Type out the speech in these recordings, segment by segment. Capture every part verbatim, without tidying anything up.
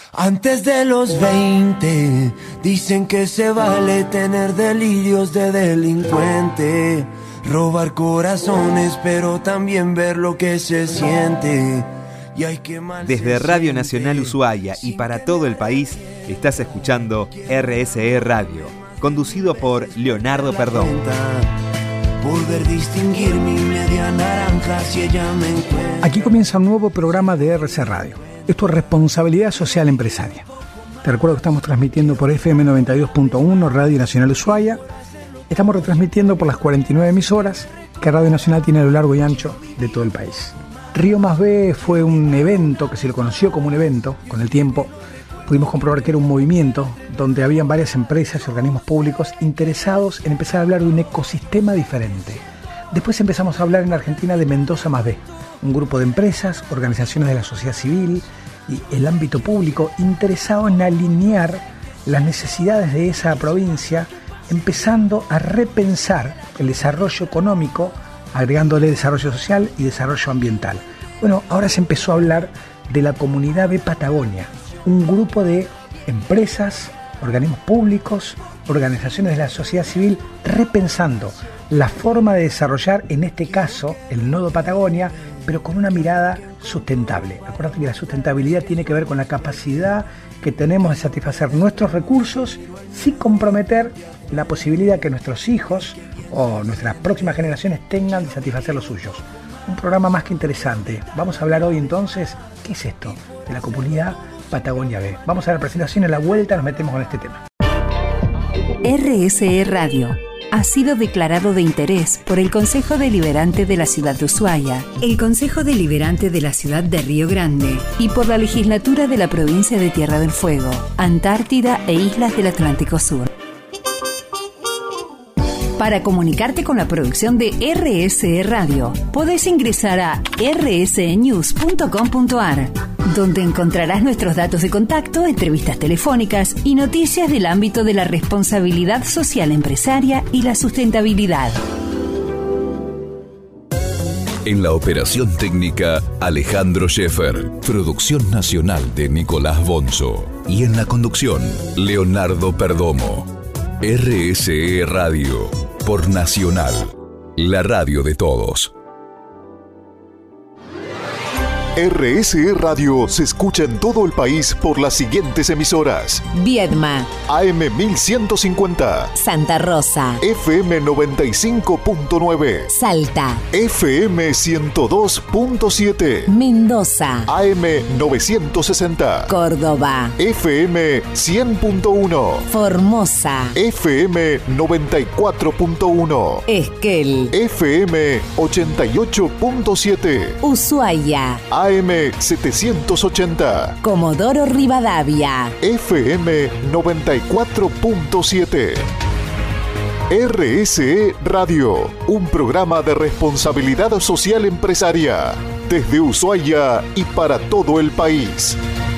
Antes de los veinte, dicen que se vale tener delirios de delincuente, robar corazones, pero también ver lo que se siente. Y hay que Desde Radio Nacional Ushuaia y para todo el país, estás escuchando R S E Radio, conducido por Leonardo Perdomo. Poder distinguir mi media naranja si ella me encuentra. Aquí comienza un nuevo programa de R S E Radio. Esto es Responsabilidad Social Empresaria. Te recuerdo que estamos transmitiendo por F M noventa y dos punto uno, Radio Nacional Ushuaia. Estamos retransmitiendo por las cuarenta y nueve emisoras que Radio Nacional tiene a lo largo y ancho de todo el país. Río Más B fue un evento que se lo conoció como un evento. Con el tiempo pudimos comprobar que era un movimiento donde habían varias empresas y organismos públicos interesados en empezar a hablar de un ecosistema diferente. Después empezamos a hablar en Argentina de Mendoza Más B, un grupo de empresas, organizaciones de la sociedad civil y el ámbito público interesado en alinear las necesidades de esa provincia, empezando a repensar el desarrollo económico, agregándole desarrollo social y desarrollo ambiental. Bueno, ahora se empezó a hablar de la Comunidad B Patagonia, un grupo de empresas, organismos públicos, organizaciones de la sociedad civil, repensando la forma de desarrollar, en este caso, el nodo Patagonia, pero con una mirada sustentable. Acuérdate que la sustentabilidad tiene que ver con la capacidad que tenemos de satisfacer nuestros recursos sin comprometer la posibilidad que nuestros hijos o nuestras próximas generaciones tengan de satisfacer los suyos. Un programa más que interesante. Vamos a hablar hoy entonces, ¿qué es esto? De la Comunidad Patagonia B. Vamos a la presentación, a la vuelta nos metemos con este tema. R S E Radio ha sido declarado de interés por el Consejo Deliberante de la Ciudad de Ushuaia, el Consejo Deliberante de la Ciudad de Río Grande y por la Legislatura de la Provincia de Tierra del Fuego, Antártida e Islas del Atlántico Sur. Para comunicarte con la producción de R S E Radio, podés ingresar a r s e news punto com punto a r, donde encontrarás nuestros datos de contacto, entrevistas telefónicas y noticias del ámbito de la responsabilidad social empresaria y la sustentabilidad. En la operación técnica, Alejandro Scheffer, producción nacional de Nicolás Bonzo. Y en la conducción, Leonardo Perdomo. R S E Radio, por Nacional, la radio de todos. R S E Radio se escucha en todo el país por las siguientes emisoras: Viedma, A M mil ciento cincuenta, Santa Rosa, F M noventa y cinco punto nueve, Salta, F M ciento dos punto siete, Mendoza, A M novecientos sesenta, Córdoba, F M cien punto uno, Formosa, F M noventa y cuatro punto uno, Esquel, F M ochenta y ocho punto siete, Ushuaia, A M setecientos ochenta, Comodoro Rivadavia, F M noventa y cuatro punto siete. R S E Radio, un programa de responsabilidad social empresaria, desde Ushuaia y para todo el país.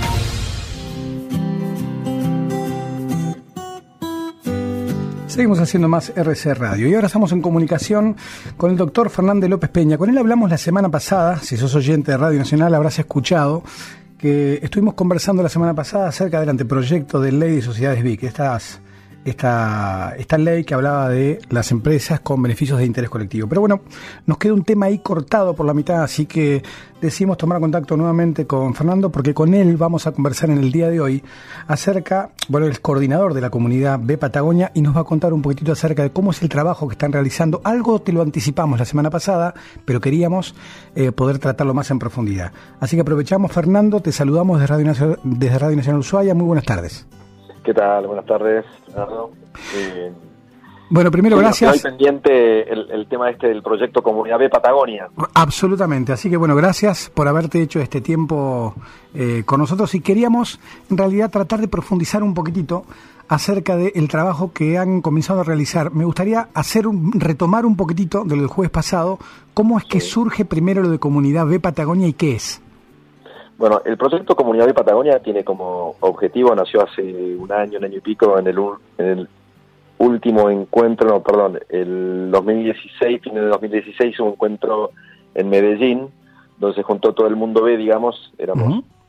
Seguimos haciendo más R S E Radio y ahora estamos en comunicación con el doctor Fernández López Peña. Con él hablamos la semana pasada. Si sos oyente de Radio Nacional habrás escuchado que estuvimos conversando la semana pasada acerca del anteproyecto de ley de sociedades B I C, estas, esta, esta ley que hablaba de las empresas con beneficios de interés colectivo. Pero bueno, nos queda un tema ahí cortado por la mitad, así que decidimos tomar contacto nuevamente con Fernando, porque con él vamos a conversar en el día de hoy acerca, bueno, él es coordinador de la Comunidad B Patagonia y nos va a contar un poquitito acerca de cómo es el trabajo que están realizando. Algo te lo anticipamos la semana pasada, pero queríamos eh, poder tratarlo más en profundidad. Así que aprovechamos, Fernando, te saludamos desde Radio Nacional, desde Radio Nacional Ushuaia. Muy buenas tardes. ¿Qué tal? Buenas tardes, Leonardo. Eh, Bueno, primero, sí, gracias. Estoy pendiente el, el tema este del proyecto Comunidad B Patagonia. Absolutamente. Así que, bueno, gracias por haberte hecho este tiempo eh, con nosotros. Y queríamos, en realidad, tratar de profundizar un poquitito acerca del trabajo que han comenzado a realizar. Me gustaría hacer un, retomar un poquitito de lo del jueves pasado. ¿Cómo es que sí. surge primero lo de Comunidad B Patagonia y qué es? Bueno, el proyecto Comunidad B Patagonia tiene como objetivo, nació hace un año, un año y pico, en el, en el último encuentro, no, perdón, el dos mil dieciséis, fin de dos mil dieciséis, un encuentro en Medellín, donde se juntó todo el mundo B, digamos, éramos uh-huh.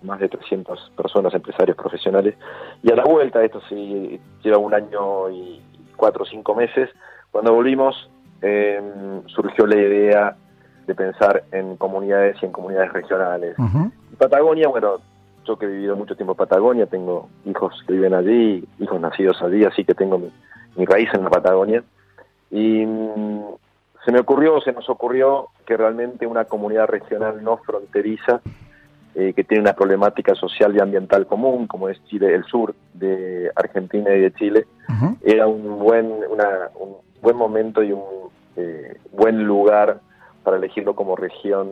más de trescientas personas, empresarios profesionales, y a la vuelta, esto sí lleva un año y cuatro o cinco meses, cuando volvimos eh, surgió la idea de pensar en comunidades y en comunidades regionales. Uh-huh. Patagonia, bueno, yo que he vivido mucho tiempo en Patagonia, tengo hijos que viven allí, hijos nacidos allí, así que tengo mi, mi raíz en la Patagonia, y mmm, se me ocurrió, se nos ocurrió que realmente una comunidad regional no fronteriza, eh, que tiene una problemática social y ambiental común, como es Chile, el sur de Argentina y de Chile, uh-huh. era un buen, una, un buen momento y un eh, buen lugar para elegirlo como región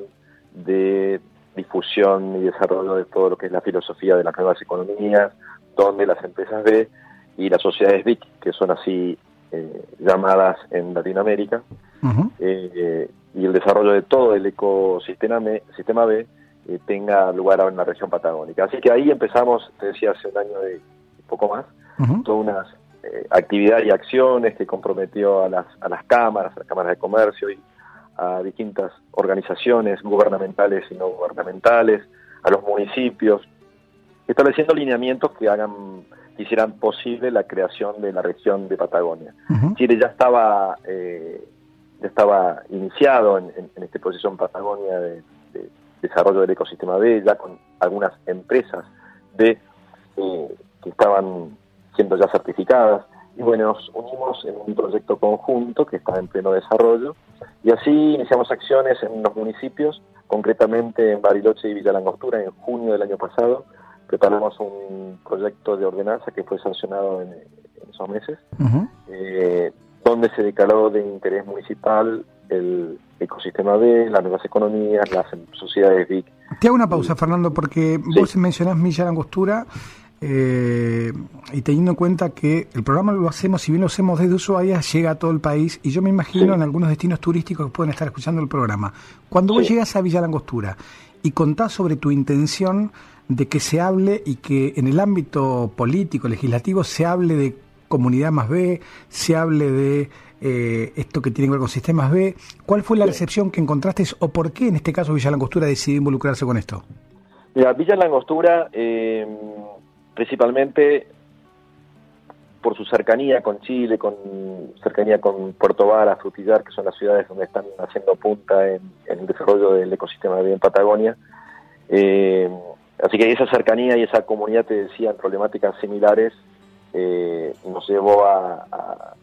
de difusión y desarrollo de todo lo que es la filosofía de las nuevas economías, donde las empresas B y las sociedades B I C, que son así eh, llamadas en Latinoamérica, uh-huh. eh, y el desarrollo de todo el ecosistema B, sistema B eh, tenga lugar ahora en la región patagónica. Así que ahí empezamos, te decía, hace un año de poco más, uh-huh. todas unas eh, actividades y acciones que comprometió a las, a las cámaras, a las cámaras de comercio y a distintas organizaciones gubernamentales y no gubernamentales, a los municipios, estableciendo lineamientos que hagan, que hicieran posible la creación de la región de Patagonia. Uh-huh. Chile ya estaba eh, ya estaba iniciado en, en, en este proceso en Patagonia de, de desarrollo del ecosistema B, ya con algunas empresas de eh, que estaban siendo ya certificadas, y bueno, nos unimos en un proyecto conjunto que está en pleno desarrollo, y así iniciamos acciones en los municipios, concretamente en Bariloche y Villa Langostura. En junio del año pasado preparamos un proyecto de ordenanza que fue sancionado en, en esos meses, uh-huh. eh, donde se declaró de interés municipal el ecosistema B, las nuevas economías, las sociedades B I C. Te hago una pausa, Fernando, porque sí. vos mencionás Villa Langostura, Eh, y teniendo en cuenta que el programa lo hacemos, si bien lo hacemos desde Ushuaia, llega a todo el país, y yo me imagino sí. en algunos destinos turísticos que pueden estar escuchando el programa. Cuando sí. vos llegas a Villa Langostura y contás sobre tu intención de que se hable y que en el ámbito político, legislativo, se hable de comunidad más B, se hable de eh, esto que tiene que ver con sistemas B, ¿cuál fue la sí. recepción que encontraste o por qué en este caso Villa Langostura decidió involucrarse con esto? Mira, Villa Langostura eh, principalmente por su cercanía con Chile, con cercanía con Puerto Varas, Frutillar, que son las ciudades donde están haciendo punta en, en el desarrollo del ecosistema de en Patagonia. Eh, así que esa cercanía y esa comunidad, te decía, en problemáticas similares, eh, nos llevó a, a,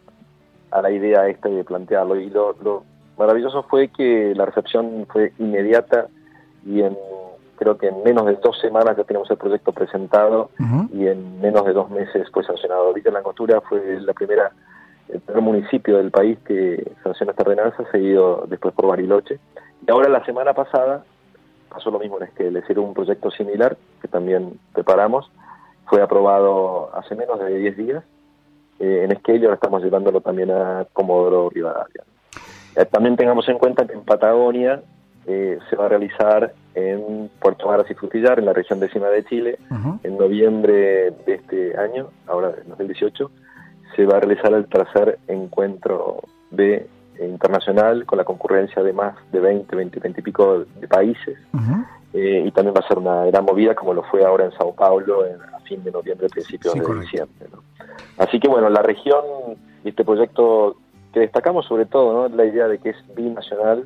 a la idea esta de plantearlo. Y lo, lo maravilloso fue que la recepción fue inmediata y en creo que en menos de dos semanas ya tenemos el proyecto presentado, uh-huh. y en menos de dos meses fue sancionado. Villa Langostura fue la primera, el primer municipio del país que sancionó esta ordenanza, seguido después por Bariloche. Y ahora la semana pasada pasó lo mismo en Esquel, es decir, un proyecto similar que también preparamos, fue aprobado hace menos de diez días eh, en Esquel, y ahora estamos llevándolo también a Comodoro Rivadavia. Eh, también tengamos en cuenta que en Patagonia eh, se va a realizar en Puerto Varas y Frutillar, en la región décima de Chile, uh-huh. en noviembre de este año, ahora en dos mil dieciocho, se va a realizar el tercer encuentro de internacional con la concurrencia de más de veinte, veinte, veinte y pico de países, uh-huh. eh, y también va a ser una gran movida como lo fue ahora en Sao Paulo en, a fin de noviembre, principios sí, de correcto. diciembre, ¿no? Así que bueno, la región y este proyecto que destacamos sobre todo, ¿no?, la idea de que es binacional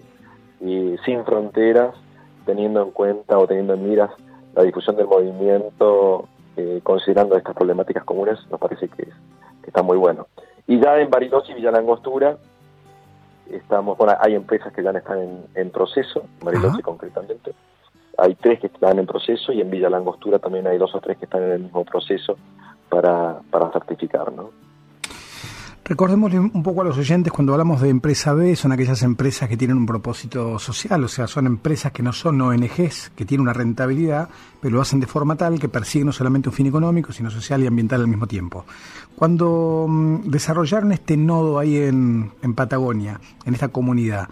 y sin fronteras, teniendo en cuenta o teniendo en miras la difusión del movimiento, eh, considerando estas problemáticas comunes, nos parece que, es, que está muy bueno. Y ya en Bariloche y Villa Langostura estamos, bueno, hay empresas que ya están en, en proceso, en Bariloche uh-huh. concretamente, hay tres que están en proceso, y en Villa Langostura también hay dos o tres que están en el mismo proceso para, para certificar, ¿no? Recordémosle un poco a los oyentes, cuando hablamos de empresa B, son aquellas empresas que tienen un propósito social, o sea, son empresas que no son O N Ges, que tienen una rentabilidad, pero lo hacen de forma tal que persiguen no solamente un fin económico, sino social y ambiental al mismo tiempo. Cuando um, desarrollaron este nodo ahí en, en Patagonia, en esta comunidad,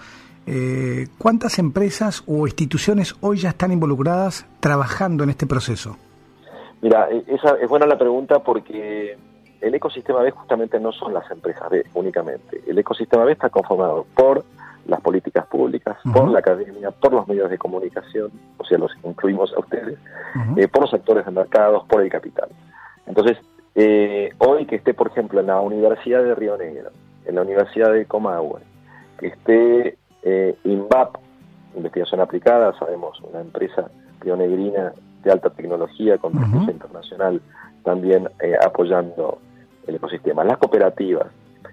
eh, ¿cuántas empresas o instituciones hoy ya están involucradas trabajando en este proceso? Mira, esa es buena la pregunta, porque el ecosistema B justamente no son las empresas B únicamente. El ecosistema B está conformado por las políticas públicas, uh-huh. por la academia, por los medios de comunicación, o sea, los incluimos a ustedes, uh-huh. eh, por los actores de mercados, por el capital. Entonces, eh, hoy que esté, por ejemplo, en la Universidad de Río Negro, en la Universidad de Comahue, que esté eh, INVAP, Investigación Aplicada, sabemos, una empresa rionegrina de alta tecnología con prestigio uh-huh. internacional, también eh, apoyando el ecosistema, las cooperativas,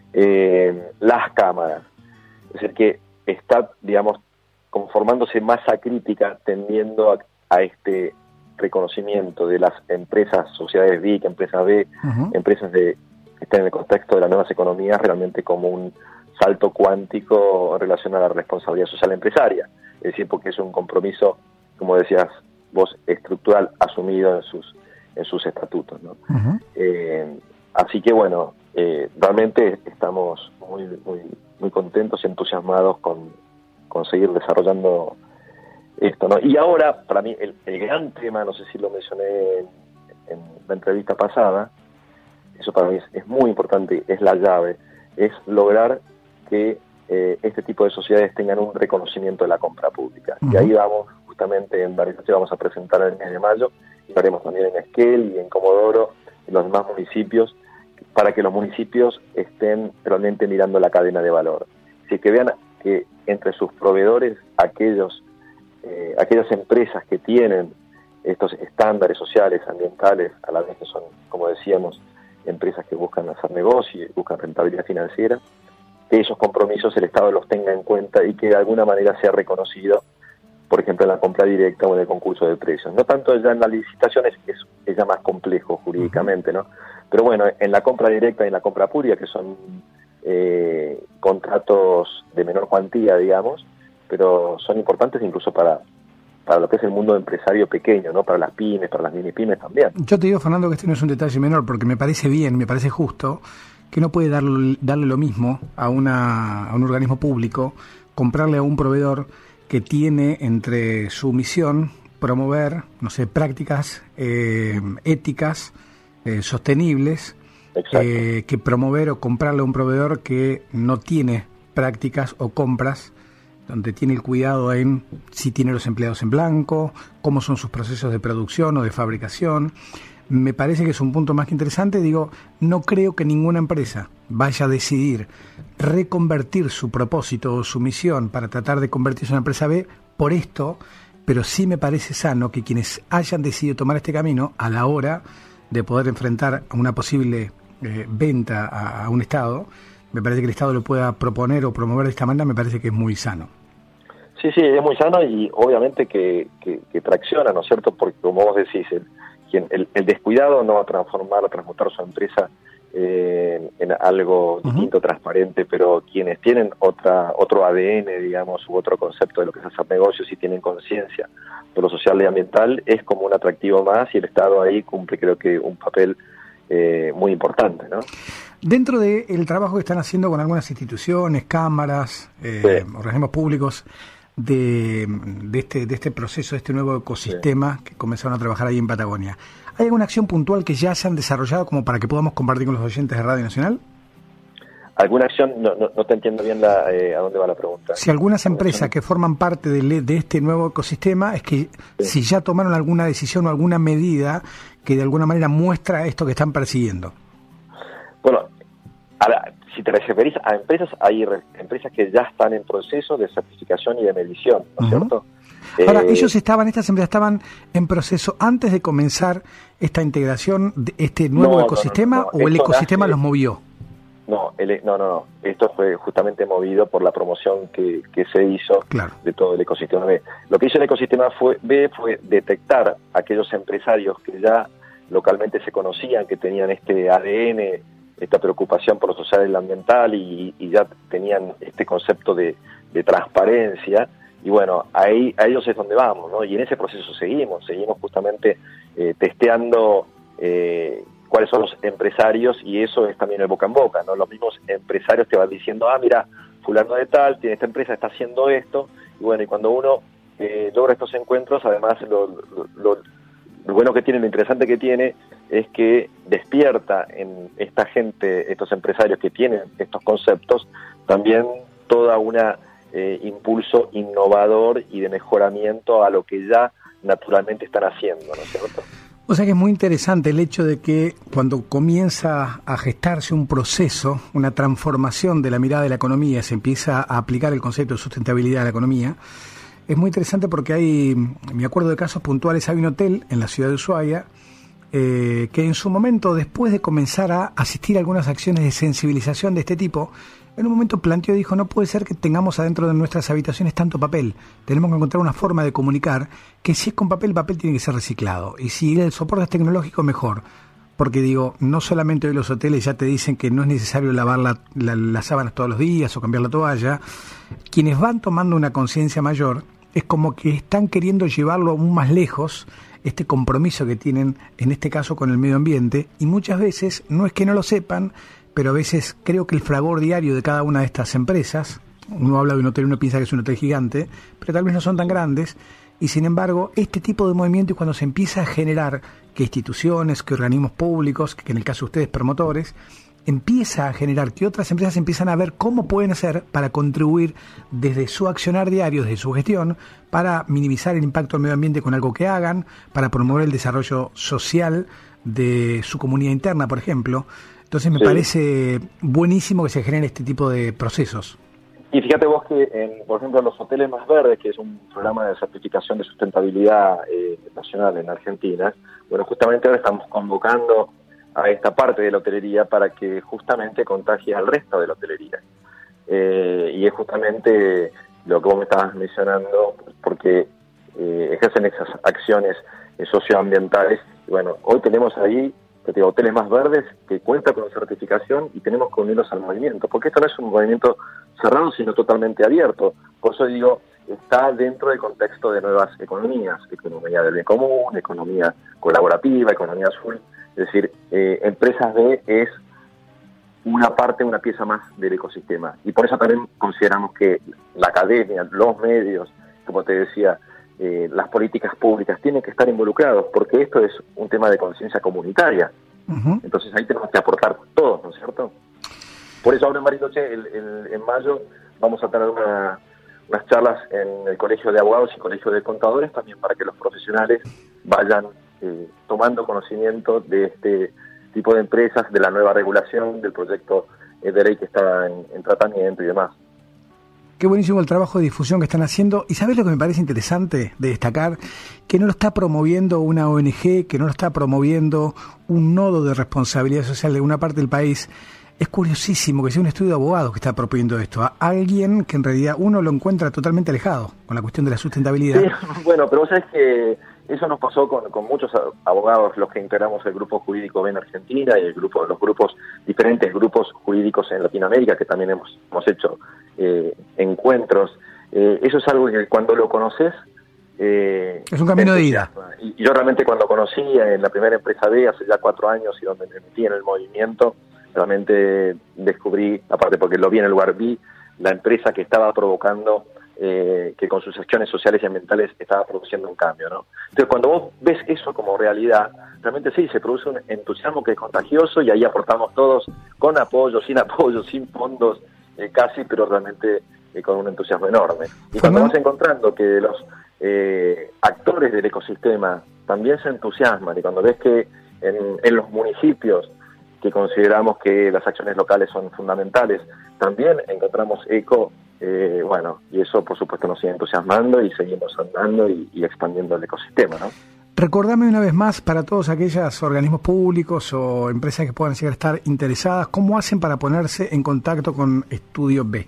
eh, las cámaras, es decir, que está, digamos, conformándose masa crítica tendiendo a, a este reconocimiento de las empresas, sociedades B I C, empresas B, uh-huh. empresas de, que están en el contexto de las nuevas economías realmente como un salto cuántico en relación a la responsabilidad social empresaria, es decir, porque es un compromiso, como decías vos, estructural asumido en sus en sus estatutos, ¿no? Uh-huh. Eh, así que bueno, eh, realmente estamos muy muy muy contentos y entusiasmados con, con seguir desarrollando esto, ¿no? Y ahora, para mí, el, el gran tema, no sé si lo mencioné en, en la entrevista pasada, eso para mí es, es muy importante, es la llave, es lograr que eh, este tipo de sociedades tengan un reconocimiento de la compra pública. Uh-huh. Y ahí vamos, justamente en Bariloche vamos a presentar en el mes de mayo, y lo haremos también en Esquel y en Comodoro, en los demás municipios, para que los municipios estén realmente mirando la cadena de valor. Si que vean que entre sus proveedores, aquellos eh, aquellas empresas que tienen estos estándares sociales, ambientales, a la vez que son, como decíamos, empresas que buscan hacer negocio y buscan rentabilidad financiera, que esos compromisos el Estado los tenga en cuenta y que de alguna manera sea reconocido, por ejemplo, en la compra directa o en el concurso de precios. No tanto ya en las licitaciones, que es, es ya más complejo jurídicamente, ¿no? Pero bueno, en la compra directa y en la compra pública, que son eh, contratos de menor cuantía, digamos, pero son importantes incluso para, para lo que es el mundo empresario pequeño, ¿no? Para las pymes, para las mini pymes también. Yo te digo, Fernando, que este no es un detalle menor, porque me parece bien, me parece justo, que no puede darle, darle lo mismo a, una, a un organismo público, comprarle a un proveedor que tiene entre su misión promover, no sé, prácticas eh, éticas, eh, sostenibles, eh, que promover o comprarle a un proveedor que no tiene prácticas o compras, donde tiene el cuidado en si tiene los empleados en blanco, cómo son sus procesos de producción o de fabricación. Me parece que es un punto más que interesante. Digo, no creo que ninguna empresa vaya a decidir reconvertir su propósito o su misión para tratar de convertirse en una empresa B por esto, pero sí me parece sano que quienes hayan decidido tomar este camino a la hora de poder enfrentar a una posible eh, venta a, a un Estado, me parece que el Estado lo pueda proponer o promover de esta manera, me parece que es muy sano. Sí, sí, es muy sano y obviamente que, que, que tracciona, ¿no es cierto? Porque como vos decís, el, quien, el, el descuidado no va a transformar, a transmutar su empresa eh, en algo uh-huh. distinto, transparente, pero quienes tienen otra otro A D N, digamos, u otro concepto de lo que es hacer negocios y tienen conciencia de lo social y ambiental, es como un atractivo más y el Estado ahí cumple, creo que, un papel eh, muy importante, ¿no? Dentro del trabajo que están haciendo con algunas instituciones, cámaras, eh, sí. organismos públicos, de, de, este, de este proceso, de este nuevo ecosistema sí. que comenzaron a trabajar ahí en Patagonia, ¿hay alguna acción puntual que ya se han desarrollado como para que podamos compartir con los oyentes de Radio Nacional? ¿Alguna acción? No, no, no te entiendo bien la, eh, a dónde va la pregunta. Si algunas empresas que forman parte de, de este nuevo ecosistema, es que sí. si ya tomaron alguna decisión o alguna medida que de alguna manera muestra esto que están persiguiendo. Bueno, a la, si te referís a empresas, hay re, empresas que ya están en proceso de certificación y de medición, ¿no es uh-huh. cierto? Ahora, eh, ellos estaban, estas empresas estaban en proceso antes de comenzar esta integración de este nuevo no, ecosistema, no, no, no, no. o el ecosistema nace, los movió. No, el, no, no, no. Esto fue justamente movido por la promoción que, que se hizo claro. de todo el ecosistema B. Lo que hizo el ecosistema fue, B fue detectar a aquellos empresarios que ya localmente se conocían, que tenían este A D N, esta preocupación por lo social y lo ambiental y, y ya tenían este concepto de, de transparencia. Y bueno, ahí a ellos es donde vamos, ¿no? Y en ese proceso seguimos, seguimos justamente eh, testeando eh, cuáles son los empresarios, y eso es también el boca en boca, ¿no? Los mismos empresarios te van diciendo, ah, mira, fulano de tal, tiene esta empresa, está haciendo esto, y bueno, y cuando uno eh, logra estos encuentros, además lo, lo, lo, lo bueno que tiene, lo interesante que tiene, es que despierta en esta gente, estos empresarios que tienen estos conceptos, también toda una eh, impulso innovador y de mejoramiento a lo que ya naturalmente están haciendo, ¿no es cierto? O sea que es muy interesante el hecho de que cuando comienza a gestarse un proceso, una transformación de la mirada de la economía, se empieza a aplicar el concepto de sustentabilidad a la economía. Es muy interesante porque hay, me acuerdo de casos puntuales, hay un hotel en la ciudad de Ushuaia eh, que en su momento, después de comenzar a asistir a algunas acciones de sensibilización de este tipo, en un momento planteó y dijo, no puede ser que tengamos adentro de nuestras habitaciones tanto papel. Tenemos que encontrar una forma de comunicar que si es con papel, el papel tiene que ser reciclado. Y si el soporte es tecnológico, mejor. Porque digo, no solamente hoy los hoteles ya te dicen que no es necesario lavar la, la, las sábanas todos los días o cambiar la toalla. Quienes van tomando una conciencia mayor, es como que están queriendo llevarlo aún más lejos, este compromiso que tienen, en este caso con el medio ambiente, y muchas veces no es que no lo sepan, pero a veces creo que el fragor diario de cada una de estas empresas, uno habla de un hotel y uno piensa que es un hotel gigante, pero tal vez no son tan grandes, y sin embargo, este tipo de movimiento es cuando se empieza a generar que instituciones, que organismos públicos, que en el caso de ustedes promotores, empieza a generar que otras empresas empiezan a ver cómo pueden hacer para contribuir desde su accionar diario, desde su gestión, para minimizar el impacto del medio ambiente con algo que hagan, para promover el desarrollo social de su comunidad interna, por ejemplo. Entonces me sí. parece buenísimo que se generen este tipo de procesos. Y fíjate vos que, en, por ejemplo, en los hoteles más verdes, que es un programa de certificación de sustentabilidad eh, nacional en Argentina, bueno, justamente ahora estamos convocando a esta parte de la hotelería para que justamente contagie al resto de la hotelería. Eh, y es justamente lo que vos me estabas mencionando, porque eh, ejercen esas acciones eh, socioambientales. Y bueno, hoy tenemos ahí de hoteles más verdes que cuenta con certificación y tenemos que unirnos al movimiento, porque esto no es un movimiento cerrado, sino totalmente abierto. Por eso digo, está dentro del contexto de nuevas economías, economía del bien común, economía colaborativa, economía azul. Es decir, eh, Empresas B es una parte, una pieza más del ecosistema. Y por eso también consideramos que la academia, los medios, como te decía, Eh, las políticas públicas tienen que estar involucrados, porque esto es un tema de conciencia comunitaria. Uh-huh. Entonces ahí tenemos que aportar todos, ¿no es cierto? Por eso ahora en Bariloche, el, el, en mayo, vamos a tener una, unas charlas en el Colegio de Abogados y Colegio de Contadores, también para que los profesionales vayan eh, tomando conocimiento de este tipo de empresas, de la nueva regulación, del proyecto eh, de ley que está en, en tratamiento y demás. Qué buenísimo el trabajo de difusión que están haciendo. ¿Y sabés lo que me parece interesante de destacar? Que no lo está promoviendo una O N G, que no lo está promoviendo un nodo de responsabilidad social de una parte del país. Es curiosísimo que sea un estudio de abogados que está proponiendo esto. A alguien que en realidad uno lo encuentra totalmente alejado con la cuestión de la sustentabilidad. Sí, bueno, pero vos sabés que eso nos pasó con, con muchos abogados, los que integramos el grupo jurídico B en Argentina y el grupo, los grupos, diferentes grupos jurídicos en Latinoamérica, que también hemos, hemos hecho eh, encuentros. Eh, eso es algo que cuando lo conoces... Eh, es un camino de ida. Y, y yo realmente cuando conocí en la primera empresa B, hace ya cuatro años, y donde me metí en el movimiento, realmente descubrí, aparte porque lo vi en el lugar, vi la empresa que estaba provocando... Eh, que con sus acciones sociales y ambientales estaba produciendo un cambio, ¿no? Entonces, cuando vos ves eso como realidad, realmente sí, se produce un entusiasmo que es contagioso y ahí aportamos todos con apoyo, sin apoyo, sin fondos, eh, casi, pero realmente eh, con un entusiasmo enorme. Y cuando vas encontrando que los eh, actores del ecosistema también se entusiasman y cuando ves que en, en los municipios que consideramos que las acciones locales son fundamentales, también encontramos eco. Eh, bueno, y eso por supuesto nos sigue entusiasmando y seguimos andando y, y expandiendo el ecosistema, ¿no? Recordame una vez más para todos aquellos organismos públicos o empresas que puedan llegar a estar interesadas, ¿cómo hacen para ponerse en contacto con Estudio B?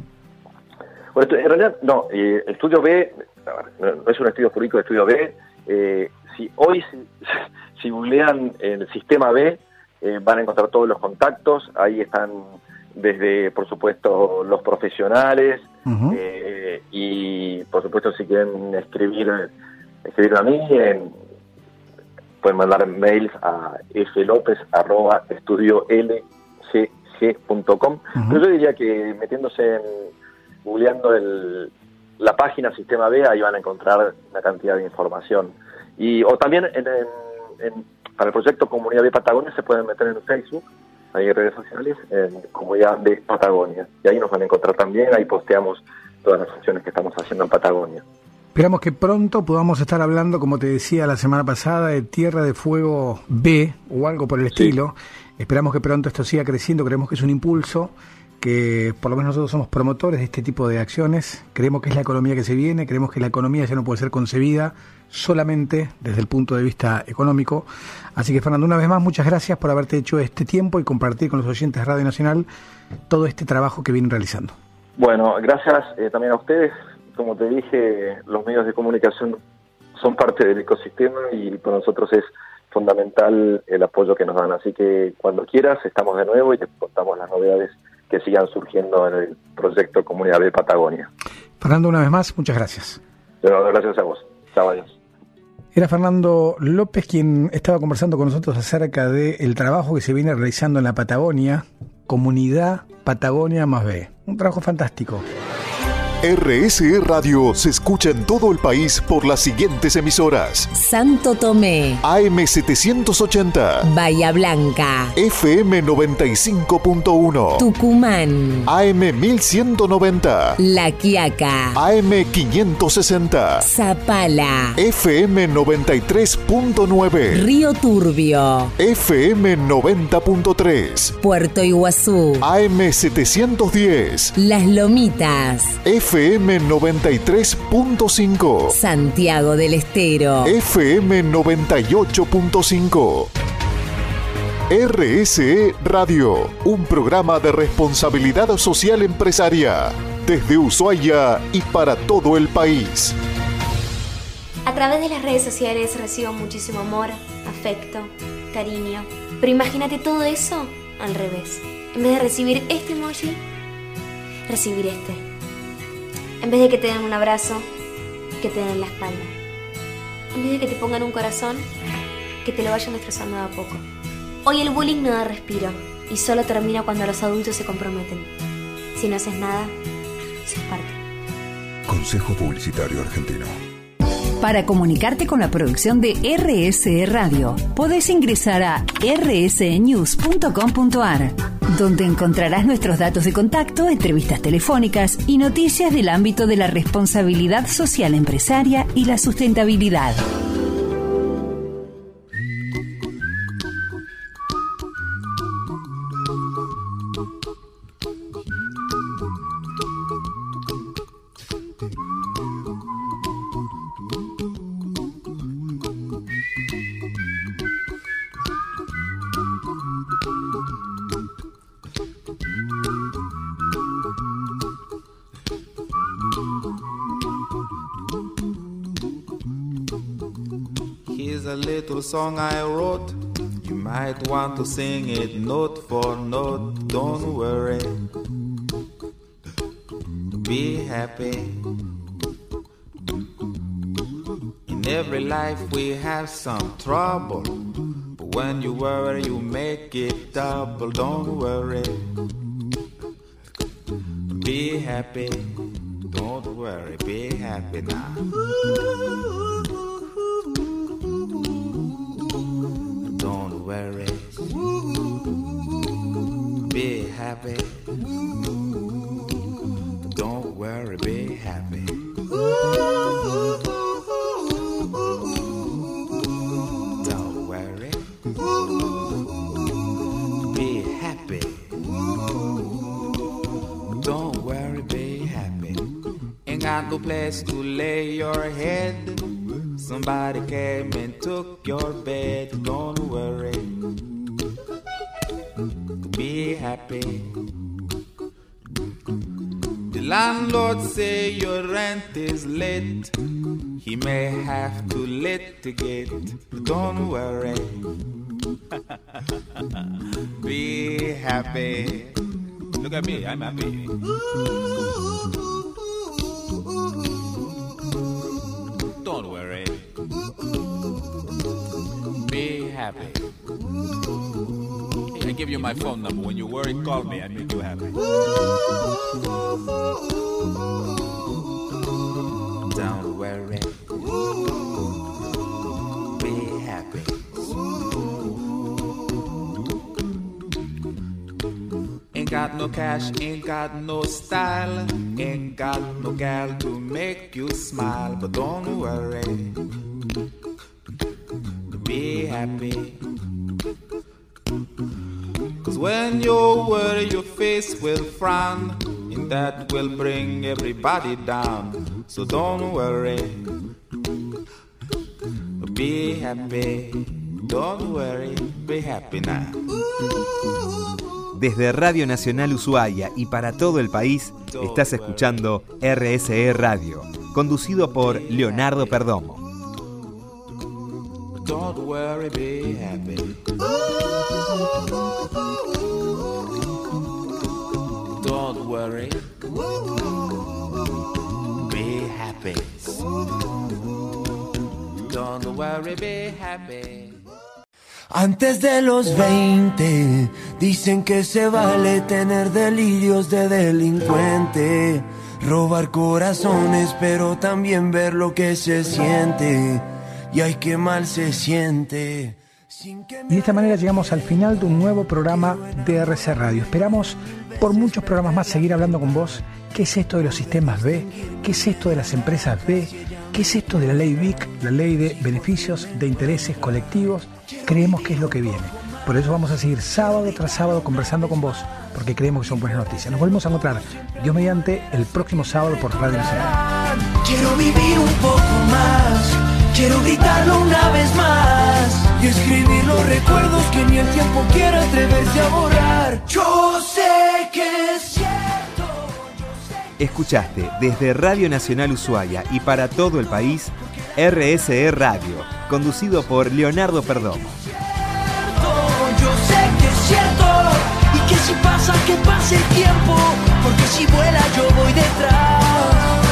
Bueno, en realidad no, eh, Estudio B no, no es un estudio jurídico de Estudio B. Eh, si hoy si, si googlean el sistema B, eh, van a encontrar todos los contactos, ahí están desde, por supuesto, los profesionales, uh-huh. eh, y, por supuesto, si quieren escribir escribir a mí, en, pueden mandar mails a flopez arroba estudio l c g punto com. Uh-huh. Pero yo diría que metiéndose en, googleando el, la página Sistema B, ahí van a encontrar una cantidad de información. Y o también, en, en, en, para el proyecto Comunidad B Patagonia, se pueden meter en Facebook, hay redes sociales, en Comunidad de Patagonia, y ahí nos van a encontrar también, ahí posteamos todas las acciones que estamos haciendo en Patagonia. Esperamos que pronto podamos estar hablando, como te decía la semana pasada, de Tierra de Fuego B o algo por el estilo. Sí. Esperamos que pronto esto siga creciendo, creemos que es un impulso, que por lo menos nosotros somos promotores de este tipo de acciones, creemos que es la economía que se viene, creemos que la economía ya no puede ser concebida solamente desde el punto de vista económico. Así que, Fernando, una vez más, muchas gracias por haberte hecho este tiempo y compartir con los oyentes de Radio Nacional todo este trabajo que vienen realizando. Bueno, gracias eh, también a ustedes. Como te dije, los medios de comunicación son parte del ecosistema y para nosotros es fundamental el apoyo que nos dan. Así que cuando quieras, estamos de nuevo y te contamos las novedades que sigan surgiendo en el proyecto Comunidad de Patagonia. Fernando, una vez más, muchas gracias. Bueno, gracias a vos. Chao, adiós. Era Fernando López quien estaba conversando con nosotros acerca del trabajo que se viene realizando en la Patagonia, Comunidad Patagonia más B. Un trabajo fantástico. R S E Radio se escucha en todo el país por las siguientes emisoras: Santo Tomé, A M setecientos ochenta, Bahía Blanca, F M noventa y cinco punto uno, Tucumán, A M mil ciento noventa, La Quiaca, A M quinientos sesenta, Zapala, F M noventa y tres punto nueve, Río Turbio, F M noventa punto tres, Puerto Iguazú, A M setecientos diez, Las Lomitas, F M noventa y tres punto cinco, Santiago del Estero, F M noventa y ocho punto cinco. R S E Radio, un programa de responsabilidad social empresaria, desde Ushuaia y para todo el país. A través de las redes sociales recibo muchísimo amor, afecto, cariño, pero imagínate todo eso al revés. En vez de recibir este emoji, recibir este. En vez de que te den un abrazo, que te den en la espalda. En vez de que te pongan un corazón, que te lo vayan destrozando de a poco. Hoy el bullying no da respiro y solo termina cuando los adultos se comprometen. Si no haces nada, sos parte. Consejo Publicitario Argentino. Para comunicarte con la producción de R S E Radio, podés ingresar a r s e news punto com punto a r, donde encontrarás nuestros datos de contacto, entrevistas telefónicas y noticias del ámbito de la responsabilidad social empresaria y la sustentabilidad. Song I wrote, you might want to sing it note for note. Don't worry, be happy. In every life we have some trouble, but when you worry you make it double. Don't worry, be happy. Don't worry, be happy now. Don't worry, be happy. Don't worry, be happy. Don't worry, be happy. Don't worry, be happy. Ain't got no place to lay your head. Somebody came and took your bed. Don't worry, be happy. The landlord say your rent is late. He may have to litigate. Don't worry, be happy. Look at me, I'm happy. Don't worry, be happy. Hey, I give you my phone number. When you worry, call me. I make you happy. Don't worry, be happy. Ain't got no cash, ain't got no style, ain't got no gal to make you smile. But don't worry, be happy. Cause when you worry, your face will frown, and that will bring everybody down. So don't worry, be happy. Don't worry, be happy now. Desde Radio Nacional Ushuaia y para todo el país, estás escuchando R S E Radio, conducido por Leonardo Perdomo. Don't worry, be happy. Don't worry, be happy. Don't worry, be happy. Antes de los veinte, dicen que se vale tener delirios de delincuente, robar corazones, pero también ver lo que se siente. Y ay, qué mal se siente. Y de esta manera llegamos al final de un nuevo programa de R C Radio. Esperamos por muchos programas más seguir hablando con vos. ¿Qué es esto de los sistemas B? ¿Qué es esto de las empresas B? ¿Qué es esto de la ley B I C, la ley de beneficios de intereses colectivos? Creemos que es lo que viene. Por eso vamos a seguir sábado tras sábado conversando con vos, porque creemos que son buenas noticias. Nos volvemos a encontrar, Dios mediante, el próximo sábado por Radio Nacional. Quiero vivir un poco más, quiero gritarlo una vez más y escribir los recuerdos que ni el tiempo quiera atreverse a borrar. Yo sé que es cierto. Escuchaste desde Radio Nacional Ushuaia y para todo el país, R S E Radio, conducido por Leonardo Perdomo. Yo sé que es cierto, y que si pasa, que pase el tiempo, porque si vuela yo voy detrás.